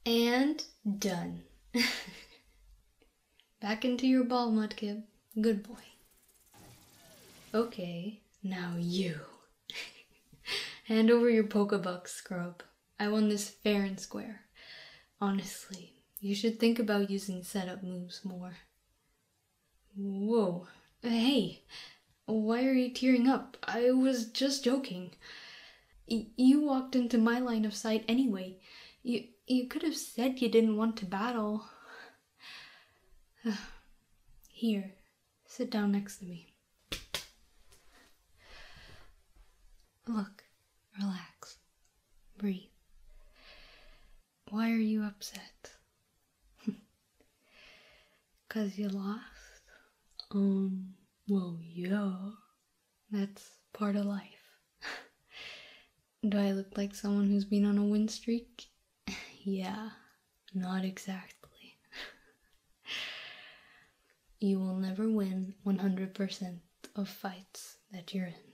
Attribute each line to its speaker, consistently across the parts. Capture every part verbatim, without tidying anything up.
Speaker 1: And done. Back into your ball, Mudkip. Good boy. Okay, now you. Hand over your Pokebucks, Scrub. I won this fair and square. Honestly, you should think about using setup moves more. Whoa. Hey, why are you tearing up? I was just joking. Y- you walked into my line of sight anyway. You, you could have said you didn't want to battle. Here, sit down next to me. Look, relax, breathe. Why are you upset? 'Cause you lost? Um, well, yeah. That's part of life. Do I look like someone who's been on a win streak? Yeah, not exactly. You will never win one hundred percent of fights that you're in.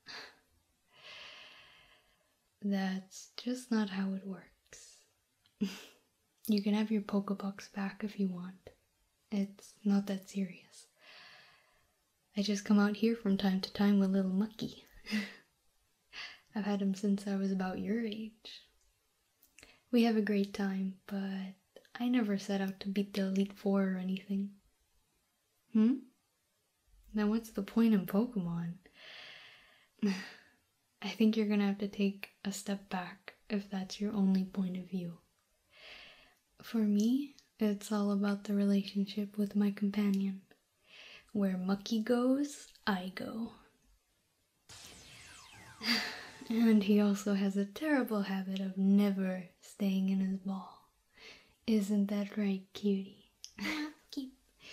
Speaker 1: That's just not how it works. You can have your Pokebucks back if you want. It's not that serious. I just come out here from time to time with little Mucky. I've had him since I was about your age. We have a great time, but I never set out to beat the Elite Four or anything. Hmm? Then what's the point in Pokemon? I think you're gonna have to take a step back if that's your only point of view. For me, it's all about the relationship with my companion. Where Mucky goes, I go. And he also has a terrible habit of never staying in his ball. Isn't that right, cutie? Keep.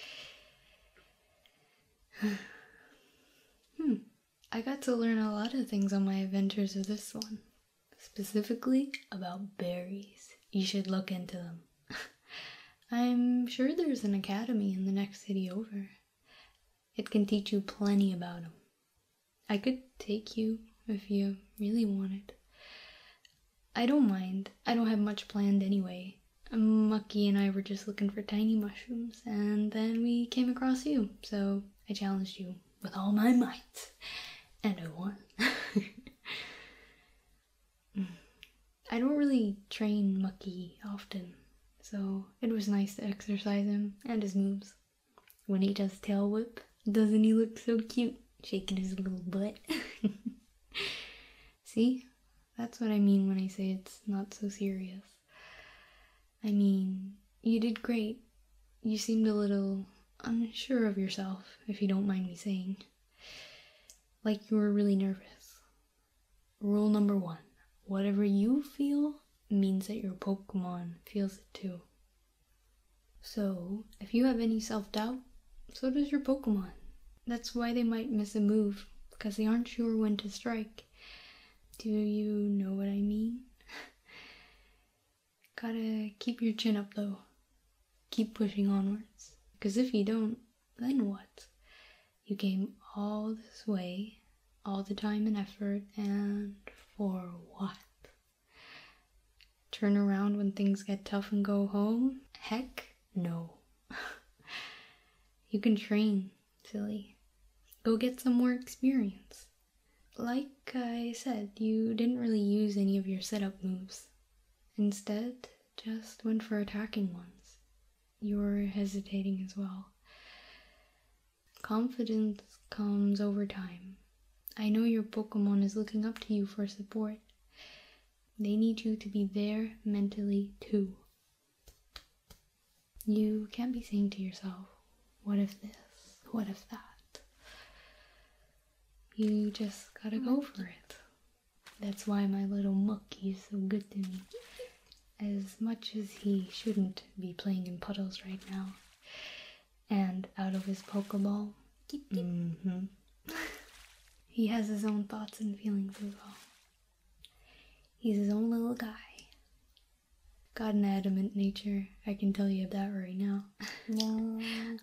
Speaker 1: hmm. I got to learn a lot of things on my adventures with this one. Specifically about berries. You should look into them. I'm sure there's an academy in the next city over. It can teach you plenty about them. I could take you if you really wanted. I don't mind. I don't have much planned anyway. Mucky and I were just looking for tiny mushrooms, and then we came across you, so I challenged you with all my might. And I won. I don't really train Mucky often, so it was nice to exercise him and his moves. When he does tail whip, doesn't he look so cute, shaking his little butt? See? That's what I mean when I say it's not so serious. I mean, you did great. You seemed a little unsure of yourself, if you don't mind me saying. Like you were really nervous. Rule number one. Whatever you feel means that your Pokemon feels it too. So, if you have any self-doubt, so does your Pokemon. That's why they might miss a move, because they aren't sure when to strike. Do you know what I mean? Gotta keep your chin up though. Keep pushing onwards. Because if you don't, then what? You came all this way, all the time and effort, and for what? Turn around when things get tough and go home? Heck no. You can train, silly. Go get some more experience. Like I said, you didn't really use any of your setup moves. Instead, just went for attacking ones. You were hesitating as well. Confidence comes over time. I know your Pokemon is looking up to you for support. They need you to be there mentally too. You can't be saying to yourself, what if this? What if that? You just gotta go for it. That's why my little Mucky is so good to me. As much as he shouldn't be playing in puddles right now. And out of his Pokeball. Mm-hmm. He has his own thoughts and feelings as well. He's his own little guy. Got an adamant nature, I can tell you that right now. No.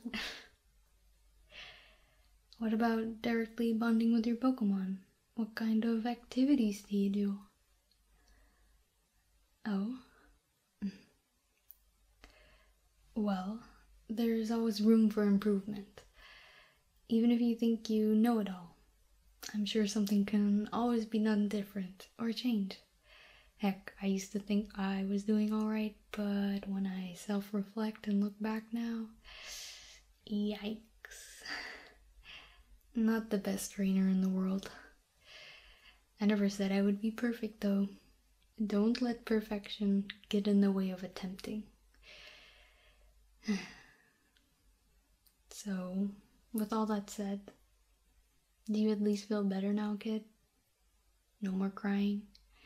Speaker 1: What about directly bonding with your Pokemon? What kind of activities do you do? Oh? Well, there's always room for improvement. Even if you think you know it all, I'm sure something can always be done different or changed. Heck, I used to think I was doing alright, but when I self-reflect and look back now, yikes. Not the best trainer in the world. I never said I would be perfect though. Don't let perfection get in the way of attempting. So, with all that said, do you at least feel better now, kid? No more crying?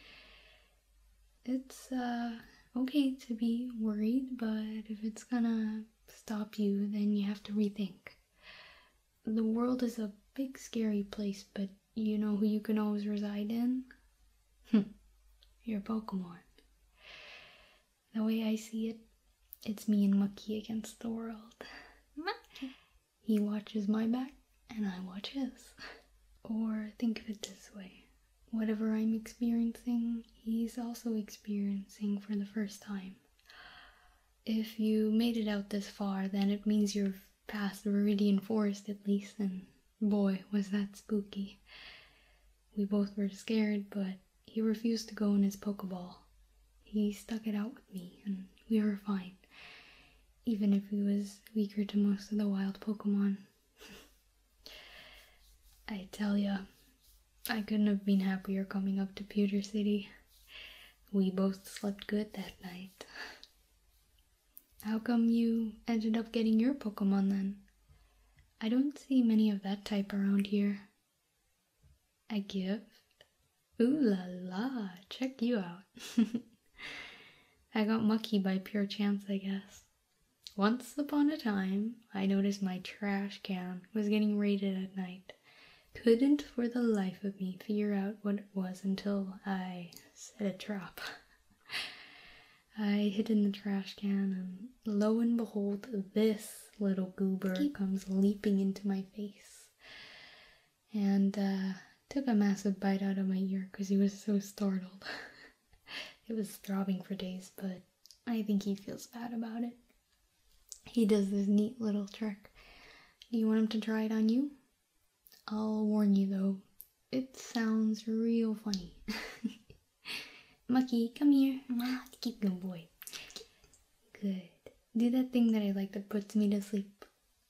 Speaker 1: It's, uh, okay to be worried, but if it's gonna stop you, then you have to rethink. The world is a big, scary place, but you know who you can always reside in? Your Pokemon. The way I see it, it's me and Mucky against the world. Mucky. He watches my back, and I watch his. Or think of it this way. Whatever I'm experiencing, he's also experiencing for the first time. If you made it out this far, then it means you've passed the Viridian Forest at least, and boy, was that spooky. We both were scared, but he refused to go in his Pokeball. He stuck it out with me, and we were fine. Even if he was weaker to most of the wild Pokemon. I tell ya, I couldn't have been happier coming up to Pewter City. We both slept good that night. How come you ended up getting your Pokemon then? I don't see many of that type around here. A gift? Ooh la la, check you out. I got Mucky by pure chance, I guess. Once upon a time, I noticed my trash can was getting raided at night. Couldn't for the life of me figure out what it was until I set a trap. I hid in the trash can, and lo and behold, this little goober comes leaping into my face. And, uh, took a massive bite out of my ear because he was so startled. It was throbbing for days, but I think he feels bad about it. He does this neat little trick. Do you want him to try it on you? I'll warn you though, it sounds real funny. Mucky, come here. Keep good boy. Good. Do that thing that I like that puts me to sleep.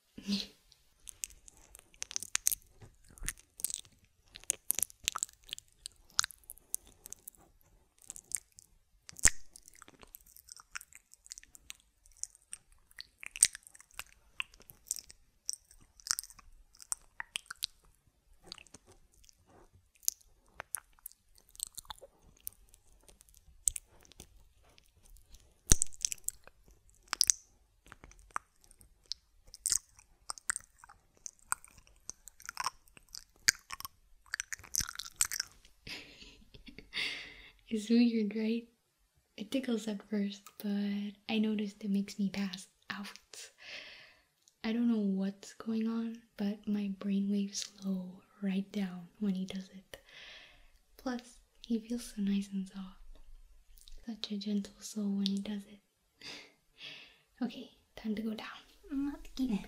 Speaker 1: It's weird, right? It tickles at first, but I noticed it makes me pass out. I don't know what's going on, but my brainwaves slow right down when he does it. Plus, he feels so nice and soft. Such a gentle soul when he does it. Okay, time to go down. I'm not kidding.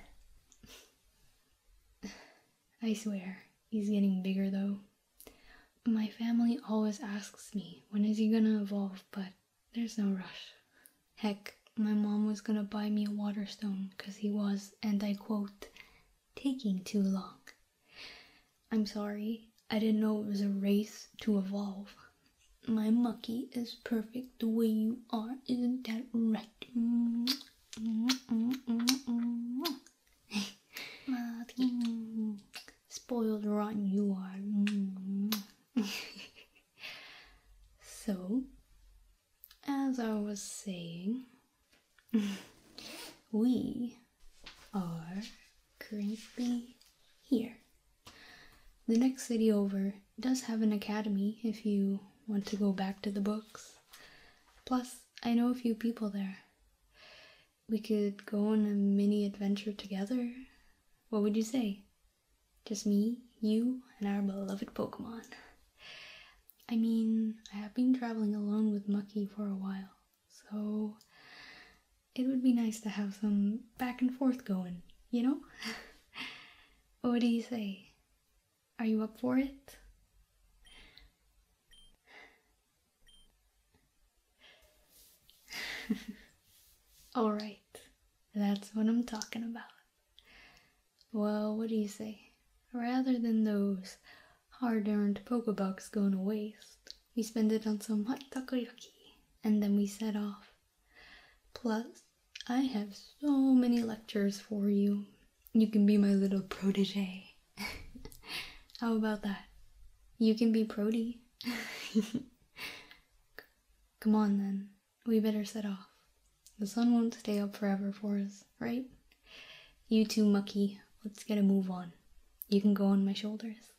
Speaker 1: I swear, he's getting bigger though. My family always asks me, when is he gonna evolve, but there's no rush. Heck, my mom was gonna buy me a water stone because he was, and I quote, taking too long. I'm sorry, I didn't know it was a race to evolve. My Mucky is perfect the way you are, isn't that right? Mm, mm, mm, mm, mm. Mucky. Spoiled rotten you are. Mm. So, as I was saying, we are currently here. The next city over does have an academy if you want to go back to the books. Plus, I know a few people there. We could go on a mini adventure together. What would you say? Just me, you, and our beloved Pokemon. I mean, I have been traveling alone with Mucky for a while, so it would be nice to have some back and forth going, you know? What do you say? Are you up for it? Alright, that's what I'm talking about. Well, what do you say? Rather than those hard-earned Pokebucks going to waste, we spend it on some hot takoyaki, and then we set off. Plus, I have so many lectures for you. You can be my little protege. How about that? You can be Prody. Come on then, we better set off. The sun won't stay up forever for us, right? You too, Mucky. Let's get a move on. You can go on my shoulders.